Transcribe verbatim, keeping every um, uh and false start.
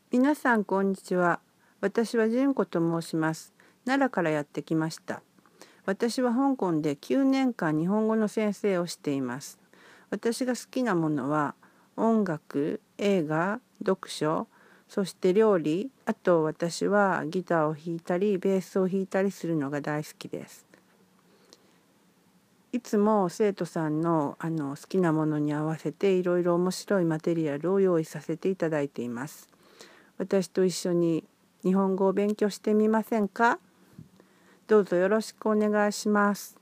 皆さんこんにちは。私は純子と申します。奈良からやってきました。私は香港できゅうねんかん日本語の先生をしています。私が好きなものは音楽、映画、読書、そして料理、あと私はギターを弾いたりベースを弾いたりするのが大好きです。いつも生徒さんのあの好きなものに合わせていろいろ面白いマテリアルを用意させていただいています。私と一緒に日本語を勉強してみませんか？どうぞよろしくお願いします。